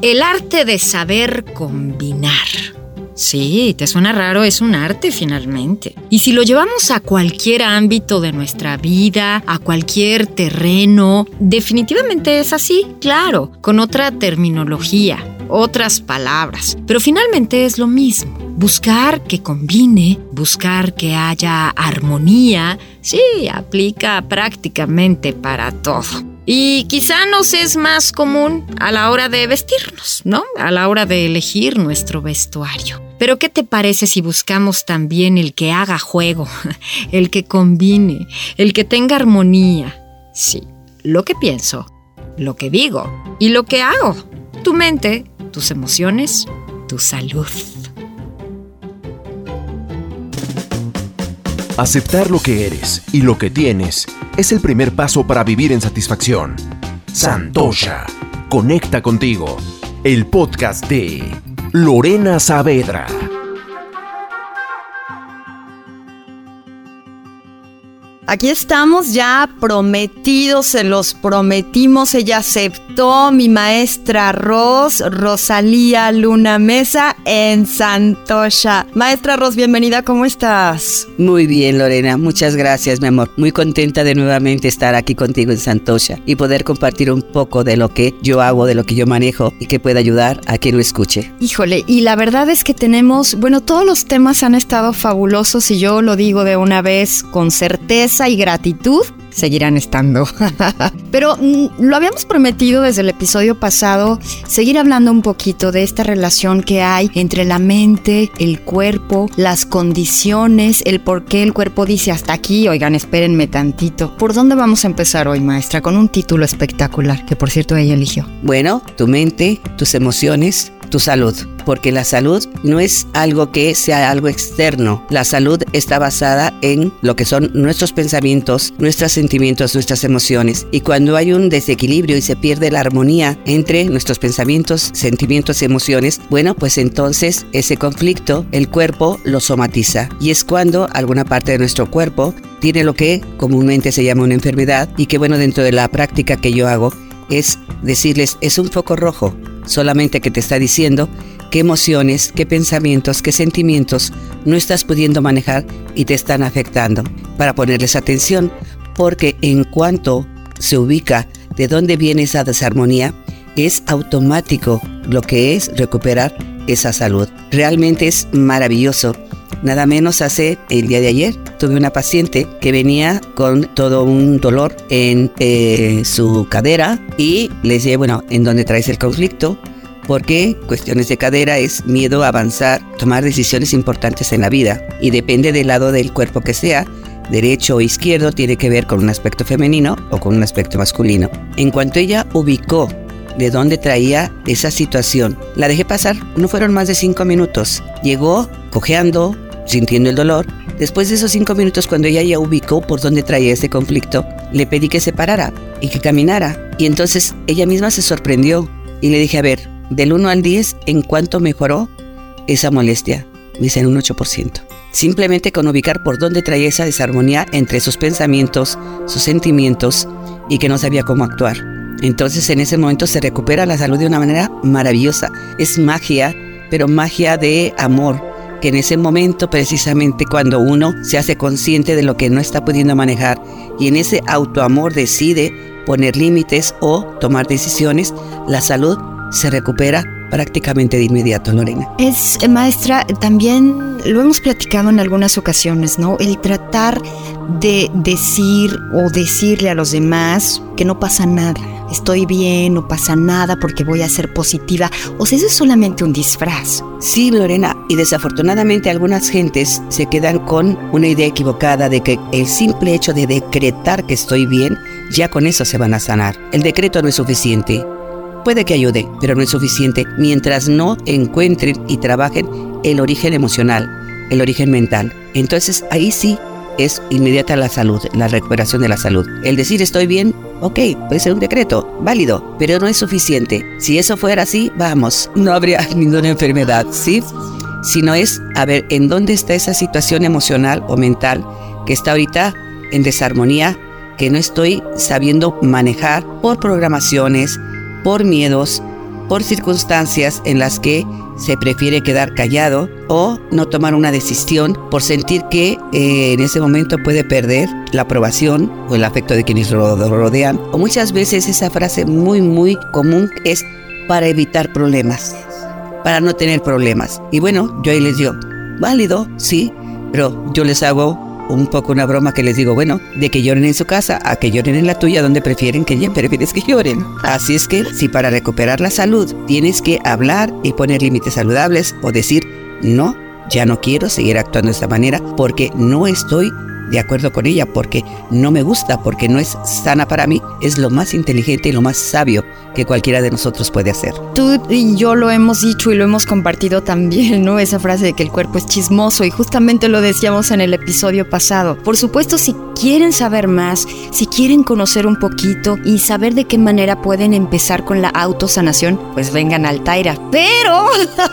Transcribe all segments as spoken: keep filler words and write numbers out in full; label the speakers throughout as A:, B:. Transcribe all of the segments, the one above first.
A: El arte de saber combinar. Sí, ¿te suena raro? Es un arte finalmente. Y si lo llevamos a cualquier ámbito de nuestra vida, a cualquier terreno, definitivamente es así, claro, con otra terminología, otras palabras. Pero finalmente es lo mismo. Buscar que combine, buscar que haya armonía, sí, aplica prácticamente para todo. Y quizá nos es más común a la hora de vestirnos, ¿no? A la hora de elegir nuestro vestuario. Pero ¿qué te parece si buscamos también el que haga juego, el que combine, el que tenga armonía? Sí, lo que pienso, lo que digo y lo que hago. Tu mente, tus emociones, tu salud.
B: Aceptar lo que eres y lo que tienes es el primer paso para vivir en satisfacción. Santosha, conecta contigo. El podcast de Lorena Saavedra.
C: Aquí estamos ya prometidos, se los prometimos, ella aceptó, mi maestra Ros, Rosalía Luna Mesa en Santosha. Maestra Ros, bienvenida, ¿cómo estás?
D: Muy bien, Lorena, muchas gracias, mi amor. Muy contenta de nuevamente estar aquí contigo en Santosha y poder compartir un poco de lo que yo hago, de lo que yo manejo y que pueda ayudar a quien lo escuche.
C: Híjole, y la verdad es que tenemos, bueno, todos los temas han estado fabulosos y yo lo digo de una vez con certeza y gratitud, seguirán estando. Pero mm, lo habíamos prometido desde el episodio pasado, seguir hablando un poquito de esta relación que hay entre la mente, el cuerpo, las condiciones, el por qué el cuerpo dice hasta aquí, oigan, espérenme tantito. ¿Por dónde vamos a empezar hoy, maestra? Con un título espectacular, que por cierto ella eligió.
D: Bueno, tu mente, tus emociones, tu salud, porque la salud no es algo que sea algo externo. La salud está basada en lo que son nuestros pensamientos, nuestros sentimientos, nuestras emociones. Y cuando hay un desequilibrio y se pierde la armonía entre nuestros pensamientos, sentimientos y emociones, bueno, pues entonces ese conflicto, el cuerpo lo somatiza. Y es cuando alguna parte de nuestro cuerpo tiene lo que comúnmente se llama una enfermedad y que, bueno, dentro de la práctica que yo hago es decirles, es un foco rojo, solamente que te está diciendo qué emociones, qué pensamientos, qué sentimientos no estás pudiendo manejar y te están afectando, para ponerles atención, porque en cuanto se ubica de dónde viene esa desarmonía, es automático lo que es recuperar esa salud. Realmente es maravilloso. Nada menos hace el día de ayer tuve una paciente que venía con todo un dolor en eh, su cadera y le dije, bueno, ¿en dónde traes el conflicto? Porque cuestiones de cadera es miedo a avanzar, tomar decisiones importantes en la vida y depende del lado del cuerpo que sea, derecho o izquierdo, tiene que ver con un aspecto femenino o con un aspecto masculino. En cuanto ella ubicó de dónde traía esa situación, la dejé pasar, no fueron más de cinco minutos. Llegó cojeando, sintiendo el dolor. Después de esos cinco minutos, cuando ella ya ubicó por dónde traía ese conflicto, le pedí que se parara y que caminara. Y entonces ella misma se sorprendió y le dije, a ver, del uno al diez, ¿en cuánto mejoró esa molestia? Me dice, en un ocho por ciento. Simplemente con ubicar por dónde traía esa desarmonía entre sus pensamientos, sus sentimientos y que no sabía cómo actuar. Entonces en ese momento se recupera la salud de una manera maravillosa. Es magia, pero magia de amor, que en ese momento precisamente cuando uno se hace consciente de lo que no está pudiendo manejar y en ese autoamor decide poner límites o tomar decisiones, la salud se recupera prácticamente de inmediato, Lorena.
C: Es, maestra, también lo hemos platicado en algunas ocasiones, ¿no? El tratar de decir o decirle a los demás que no pasa nada, estoy bien, no pasa nada porque voy a ser positiva. O sea, eso es solamente un disfraz.
D: Sí, Lorena, y desafortunadamente algunas gentes se quedan con una idea equivocada de que el simple hecho de decretar que estoy bien, ya con eso se van a sanar. El decreto no es suficiente. Puede que ayude, pero no es suficiente mientras no encuentren y trabajen el origen emocional, el origen mental. Entonces ahí sí es inmediata la salud, la recuperación de la salud. El decir estoy bien, ok, puede ser un decreto, válido, pero no es suficiente. Si eso fuera así, vamos, no habría ninguna enfermedad, ¿sí? Sino es, a ver, ¿en dónde está esa situación emocional o mental que está ahorita en desarmonía, que no estoy sabiendo manejar por programaciones, por miedos, por circunstancias en las que se prefiere quedar callado o no tomar una decisión por sentir que eh, en ese momento puede perder la aprobación o el afecto de quienes lo rodean. O muchas veces esa frase muy muy común es para evitar problemas, para no tener problemas. Y bueno, yo ahí les digo, válido, sí, pero yo les hago un poco una broma que les digo, bueno, de que lloren en su casa a que lloren en la tuya, donde prefieren que prefieres que lloren. Así es que si para recuperar la salud tienes que hablar y poner límites saludables o decir, no, ya no quiero seguir actuando de esta manera porque no estoy de acuerdo con ella, porque no me gusta, porque no es sana para mí, es lo más inteligente y lo más sabio que cualquiera de nosotros puede hacer.
C: Tú y yo lo hemos dicho y lo hemos compartido también, ¿no? Esa frase de que el cuerpo es chismoso, y justamente lo decíamos en el episodio pasado. Por supuesto, si quieren saber más, si quieren conocer un poquito y saber de qué manera pueden empezar con la autosanación, pues vengan al Taira. Pero,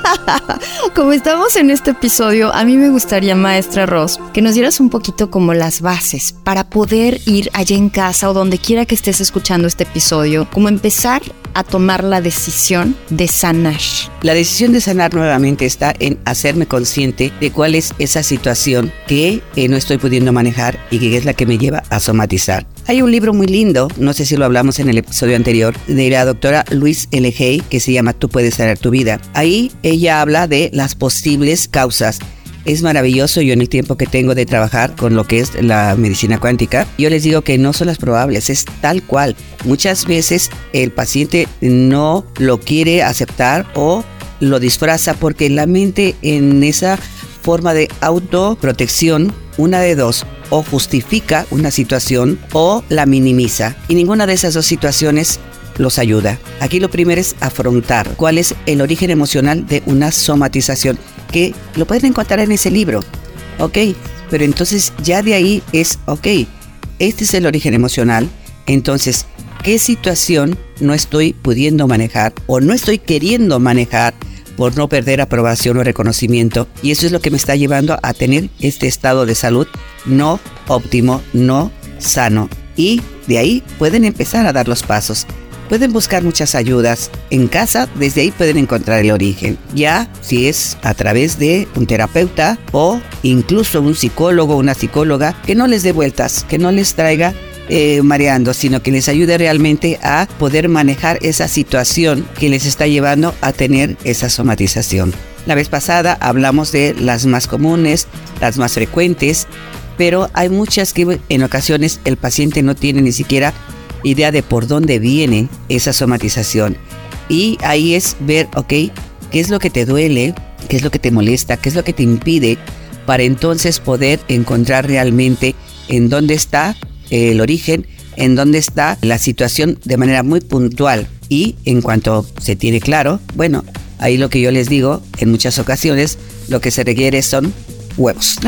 C: como estamos en este episodio, a mí me gustaría, maestra Ros, que nos dieras un poquito como las bases para poder ir allá en casa o donde quiera que estés escuchando este episodio, como empezar a tomar la decisión de sanar.
D: La decisión de sanar nuevamente está en hacerme consciente de cuál es esa situación que eh, no estoy pudiendo manejar y que es la que me lleva a somatizar. Hay un libro muy lindo, no sé si lo hablamos en el episodio anterior, de la doctora Louise L. Hay, que se llama Tú puedes sanar tu vida. Ahí ella habla de las posibles causas. Es maravilloso. Yo en el tiempo que tengo de trabajar con lo que es la medicina cuántica, yo les digo que no son las probables, es tal cual. Muchas veces el paciente no lo quiere aceptar o lo disfraza porque la mente en esa forma de autoprotección, una de dos, o justifica una situación o la minimiza. Y ninguna de esas dos situaciones los ayuda. Aquí lo primero es afrontar cuál es el origen emocional de una somatización, que lo pueden encontrar en ese libro, ¿ok? Pero entonces ya de ahí es, ok, este es el origen emocional, entonces, ¿qué situación no estoy pudiendo manejar o no estoy queriendo manejar por no perder aprobación o reconocimiento? Y eso es lo que me está llevando a tener este estado de salud no óptimo, no sano. Y de ahí pueden empezar a dar los pasos. Pueden buscar muchas ayudas en casa, desde ahí pueden encontrar el origen. Ya si es a través de un terapeuta o incluso un psicólogo o una psicóloga, que no les dé vueltas, que no les traiga eh, mareando, sino que les ayude realmente a poder manejar esa situación que les está llevando a tener esa somatización. La vez pasada hablamos de las más comunes, las más frecuentes, pero hay muchas que en ocasiones el paciente no tiene ni siquiera idea de por dónde viene esa somatización. Y ahí es ver, ok, qué es lo que te duele, qué es lo que te molesta, qué es lo que te impide, para entonces poder encontrar realmente en dónde está el origen, en dónde está la situación de manera muy puntual. Y en cuanto se tiene claro, bueno, ahí lo que yo les digo, en muchas ocasiones, lo que se requiere son huevos.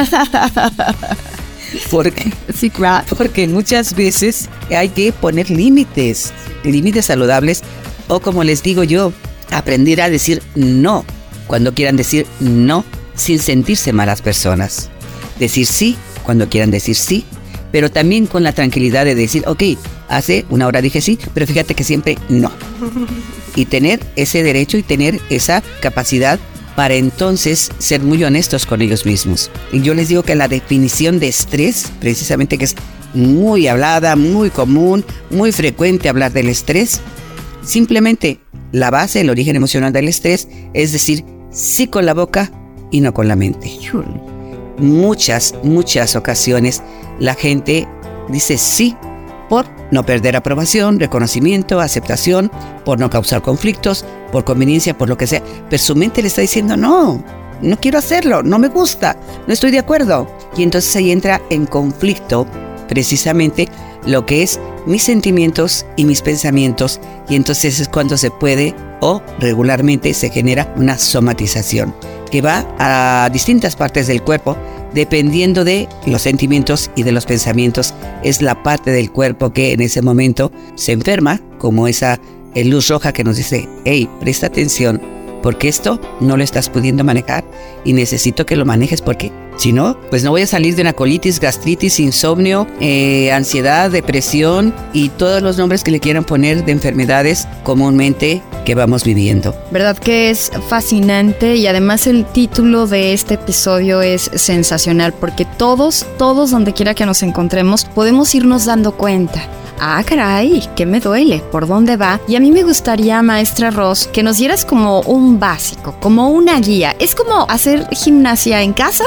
D: Porque, sí, claro. Porque muchas veces hay que poner límites, límites saludables, o como les digo yo, aprender a decir no, cuando quieran decir no, sin sentirse malas personas. Decir sí, cuando quieran decir sí, pero también con la tranquilidad de decir, ok, hace una hora dije sí, pero fíjate que siempre no. Y tener ese derecho y tener esa capacidad para entonces ser muy honestos con ellos mismos. Y yo les digo que la definición de estrés, precisamente, que es muy hablada, muy común, muy frecuente hablar del estrés, simplemente la base, el origen emocional del estrés, es decir, sí con la boca y no con la mente. Muchas, muchas ocasiones la gente dice sí por no perder aprobación, reconocimiento, aceptación, por no causar conflictos, por conveniencia, por lo que sea. Pero su mente le está diciendo, no, no quiero hacerlo, no me gusta, no estoy de acuerdo. Y entonces ahí entra en conflicto precisamente lo que es mis sentimientos y mis pensamientos. Y entonces es cuando se puede o regularmente se genera una somatización que va a distintas partes del cuerpo, dependiendo de los sentimientos y de los pensamientos. Es la parte del cuerpo que en ese momento se enferma, como esa luz roja que nos dice, hey, presta atención, porque esto no lo estás pudiendo manejar y necesito que lo manejes, porque si no, pues no voy a salir de una colitis, gastritis, insomnio, eh, ansiedad, depresión y todos los nombres que le quieran poner de enfermedades comúnmente que vamos viviendo.
C: ¿Verdad que es fascinante? Y además el título de este episodio es sensacional, porque todos, todos donde quiera que nos encontremos, podemos irnos dando cuenta. Ah, caray, ¿qué me duele? ¿Por dónde va? Y a mí me gustaría, maestra Ros, que nos dieras como un básico, como una guía. Es como hacer gimnasia en casa.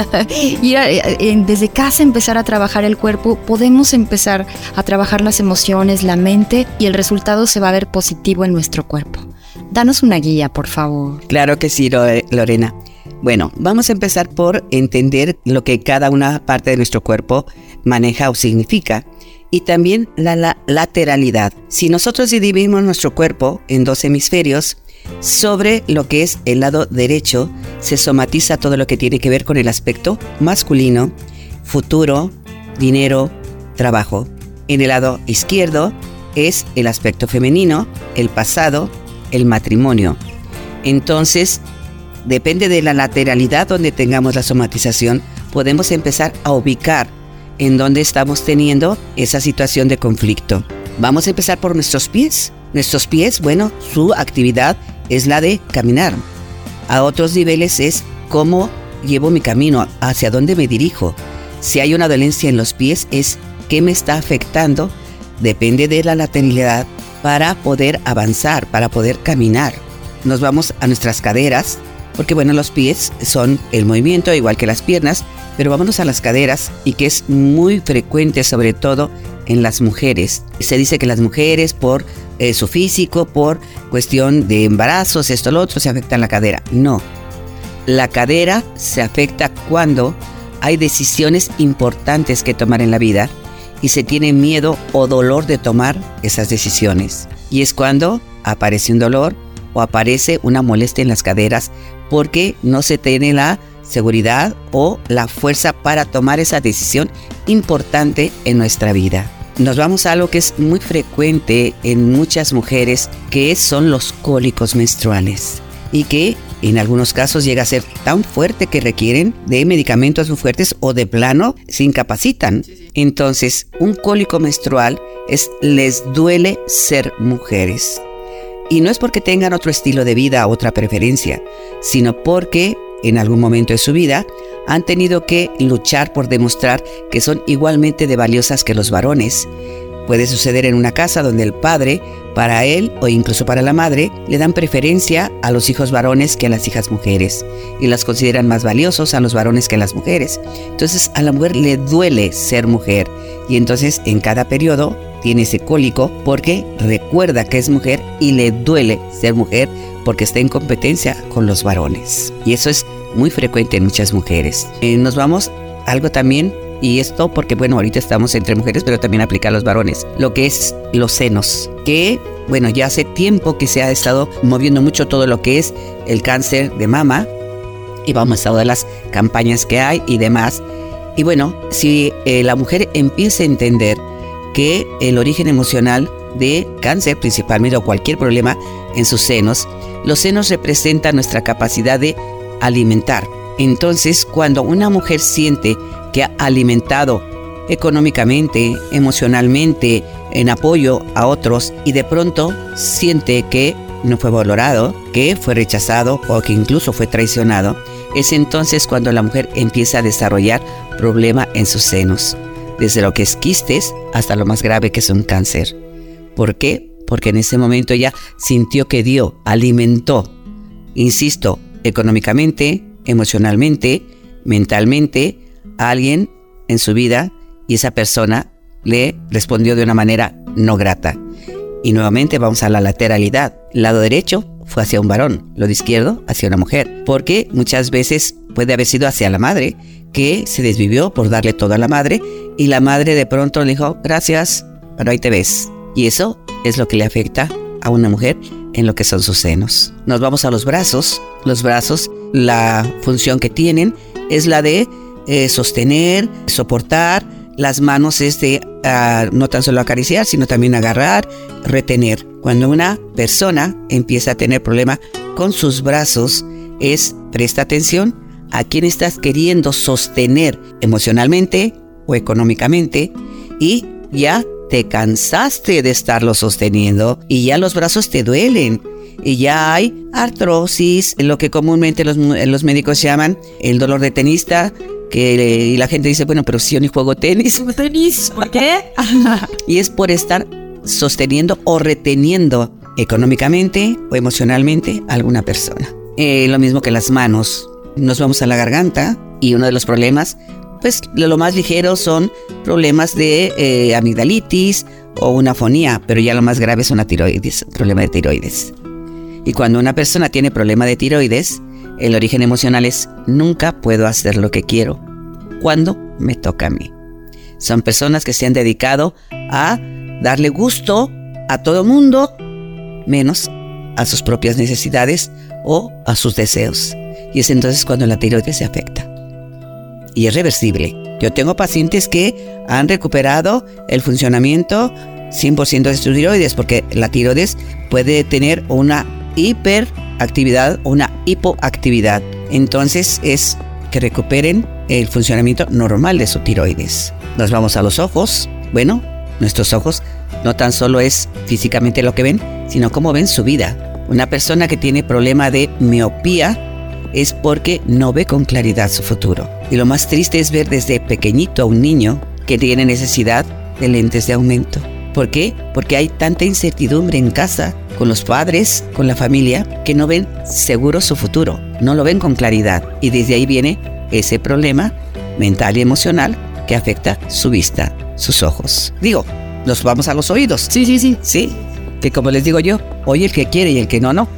C: Ir a, desde casa empezar a trabajar el cuerpo. Podemos empezar a trabajar las emociones, la mente, y el resultado se va a ver positivo en nuestro cuerpo. Danos una guía, por favor.
D: Claro que sí, Lorena. Bueno, vamos a empezar por entender lo que cada una parte de nuestro cuerpo maneja o significa. Y también la, la lateralidad. Si nosotros dividimos nuestro cuerpo en dos hemisferios, sobre lo que es el lado derecho se somatiza todo lo que tiene que ver con el aspecto masculino, futuro, dinero, trabajo. En el lado izquierdo es el aspecto femenino, el pasado, el matrimonio. Entonces, depende de la lateralidad donde tengamos la somatización, podemos empezar a ubicar en donde estamos teniendo esa situación de conflicto. Vamos a empezar por nuestros pies. Nuestros pies, bueno, su actividad es la de caminar. A otros niveles es cómo llevo mi camino, hacia dónde me dirijo. Si hay una dolencia en los pies, es qué me está afectando. Depende de la lateralidad para poder avanzar, para poder caminar. Nos vamos a nuestras caderas, porque bueno, los pies son el movimiento, igual que las piernas, pero vámonos a las caderas, y que es muy frecuente, sobre todo en las mujeres. Se dice que las mujeres, por eh, su físico, por cuestión de embarazos, esto, lo otro, se afecta en la cadera. No. La cadera se afecta cuando hay decisiones importantes que tomar en la vida y se tiene miedo o dolor de tomar esas decisiones. Y es cuando aparece un dolor o aparece una molestia en las caderas, porque no se tiene la seguridad o la fuerza para tomar esa decisión importante en nuestra vida. Nos vamos a algo que es muy frecuente en muchas mujeres, que son los cólicos menstruales, y que en algunos casos llega a ser tan fuerte que requieren de medicamentos muy fuertes o de plano se incapacitan. Entonces, un cólico menstrual es les duele ser mujeres. Y no es porque tengan otro estilo de vida, otra preferencia, sino porque en algún momento de su vida han tenido que luchar por demostrar que son igualmente de valiosas que los varones. Puede suceder en una casa donde el padre, para él o incluso para la madre, le dan preferencia a los hijos varones que a las hijas mujeres, y las consideran más valiosos a los varones que a las mujeres. Entonces a la mujer le duele ser mujer, y entonces en cada periodo tiene ese cólico porque recuerda que es mujer y le duele ser mujer porque está en competencia con los varones. Y eso es muy frecuente en muchas mujeres. Eh, nos vamos a algo también, y esto porque bueno, ahorita estamos entre mujeres, pero también aplica a los varones, lo que es los senos, que bueno, ya hace tiempo que se ha estado moviendo mucho todo lo que es el cáncer de mama, y vamos a todas las campañas que hay y demás. Y bueno, si eh, la mujer empieza a entender que el origen emocional de cáncer, principalmente, o cualquier problema en sus senos, los senos representan nuestra capacidad de alimentar. Entonces, cuando una mujer siente que ha alimentado económicamente, emocionalmente, en apoyo a otros, y de pronto siente que no fue valorado, que fue rechazado o que incluso fue traicionado, es entonces cuando la mujer empieza a desarrollar problema en sus senos, desde lo que es quistes hasta lo más grave que es un cáncer. ¿Por qué? Porque en ese momento ya sintió que dio, alimentó, insisto, económicamente, emocionalmente, mentalmente, a alguien en su vida, y esa persona le respondió de una manera no grata. Y nuevamente vamos a la lateralidad. El lado derecho fue hacia un varón, lo de izquierdo hacia una mujer, porque muchas veces puede haber sido hacia la madre, que se desvivió por darle todo a la madre, y la madre de pronto le dijo, gracias, pero ahí te ves. Y eso es lo que le afecta a una mujer en lo que son sus senos. Nos vamos a los brazos. Los brazos, la función que tienen es la de eh, sostener, soportar. Las manos es de uh, no tan solo acariciar, sino también agarrar, retener. Cuando una persona empieza a tener problema con sus brazos, es presta atención a quién estás queriendo sostener emocionalmente o económicamente, y ya te cansaste de estarlo sosteniendo y ya los brazos te duelen. y ya hay artrosis, lo que comúnmente los, los médicos llaman el dolor de tenista, que y la gente dice, bueno, pero si yo ni juego tenis.
C: ¿Tenis? ¿Por qué?
D: Y es por estar sosteniendo o reteniendo económicamente o emocionalmente a alguna persona. Eh, lo mismo que las manos. Nos vamos a la garganta y uno de los problemas, pues lo más ligero son problemas de eh, amigdalitis o una afonía, pero ya lo más grave es una tiroides, problema de tiroides. Y cuando una persona tiene problema de tiroides, el origen emocional es nunca puedo hacer lo que quiero cuando me toca a mí. Son personas que se han dedicado a darle gusto a todo mundo, menos a sus propias necesidades o a sus deseos. Y es entonces cuando la tiroides se afecta. Y es reversible. Yo tengo pacientes que han recuperado el funcionamiento cien por ciento de su tiroides, porque la tiroides puede tener una hiperactividad o una hipoactividad. Entonces es que recuperen el funcionamiento normal de su tiroides. Nos vamos a los ojos. Bueno, nuestros ojos no tan solo es físicamente lo que ven, sino cómo ven su vida. Una persona que tiene problema de miopía es porque no ve con claridad su futuro. Y lo más triste es ver desde pequeñito a un niño que tiene necesidad de lentes de aumento. ¿Por qué? Porque hay tanta incertidumbre en casa, con los padres, con la familia, que no ven seguro su futuro, no lo ven con claridad. Y desde ahí viene ese problema mental y emocional que afecta su vista, sus ojos. Digo, nos vamos a los oídos.
C: Sí, sí, sí.
D: Sí, que como les digo yo, oye el que quiere y el que no, no.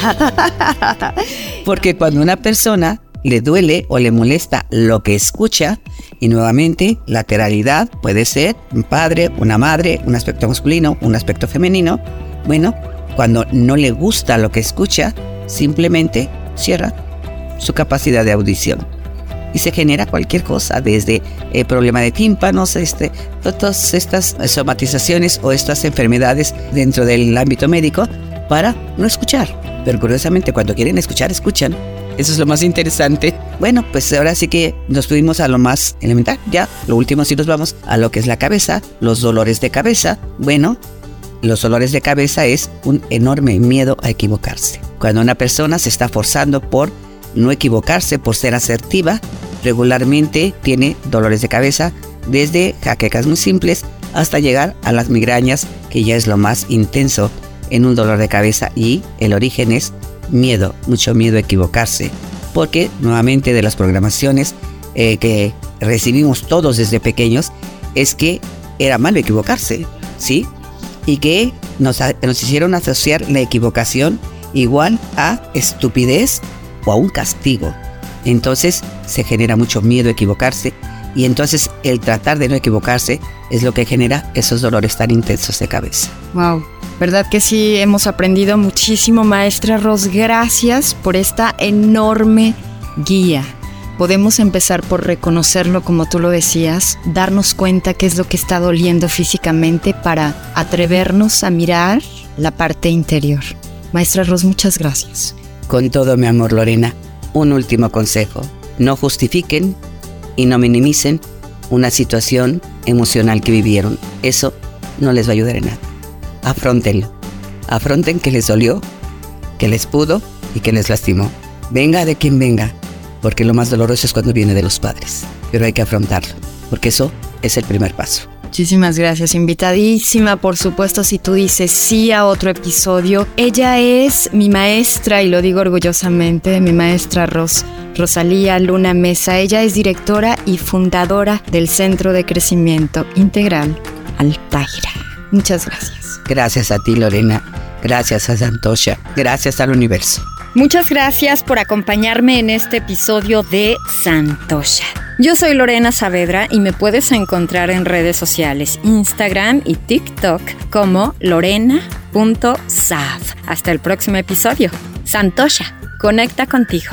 D: Porque cuando una persona le duele o le molesta lo que escucha, y nuevamente lateralidad puede ser un padre, una madre, un aspecto masculino, un aspecto femenino. Bueno, cuando no le gusta lo que escucha, simplemente cierra su capacidad de audición y se genera cualquier cosa, desde el problema de tímpanos, este, todas estas somatizaciones o estas enfermedades dentro del ámbito médico para no escuchar. Pero curiosamente, cuando quieren escuchar, escuchan. Eso es lo más interesante. Bueno, pues ahora sí que nos fuimos a lo más elemental. Ya, lo último sí nos vamos a lo que es la cabeza, los dolores de cabeza. Bueno, los dolores de cabeza es un enorme miedo a equivocarse. Cuando una persona se está forzando por no equivocarse, por ser asertiva, regularmente tiene dolores de cabeza, desde jaquecas muy simples hasta llegar a las migrañas, que ya es lo más intenso en un dolor de cabeza, y el origen es miedo, mucho miedo a equivocarse, porque nuevamente de las programaciones eh, que recibimos todos desde pequeños es que era malo equivocarse, ¿sí? Y que nos, nos hicieron asociar la equivocación igual a estupidez o a un castigo. Entonces se genera mucho miedo a equivocarse, y entonces el tratar de no equivocarse es lo que genera esos dolores tan intensos de cabeza.
C: Wow. ¿Verdad que sí? Hemos aprendido muchísimo, maestra Ros. Gracias por esta enorme guía. Podemos empezar por reconocerlo, como tú lo decías, darnos cuenta qué es lo que está doliendo físicamente para atrevernos a mirar la parte interior. Maestra Ros, muchas gracias.
D: Con todo mi amor, Lorena, un último consejo. No justifiquen y no minimicen una situación emocional que vivieron. Eso no les va a ayudar en nada. Afróntenlo. Afronten que les dolió, que les pudo y que les lastimó. Venga de quien venga, porque lo más doloroso es cuando viene de los padres. Pero hay que afrontarlo, porque eso es el primer paso.
C: Muchísimas gracias, invitadísima, por supuesto, si tú dices sí a otro episodio. Ella es mi maestra, y lo digo orgullosamente, mi maestra Ros, Rosalía Luna Mesa. Ella es directora y fundadora del Centro de Crecimiento Integral Altaira. Muchas gracias.
D: Gracias a ti, Lorena. Gracias a Santosha. Gracias al universo.
A: Muchas gracias por acompañarme en este episodio de Santosha. Yo soy Lorena Saavedra y me puedes encontrar en redes sociales, Instagram y TikTok como lorena punto sav. Hasta el próximo episodio. Santosha, conecta contigo.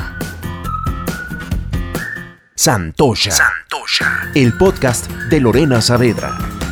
B: Santosha. Santosha. El podcast de Lorena Saavedra.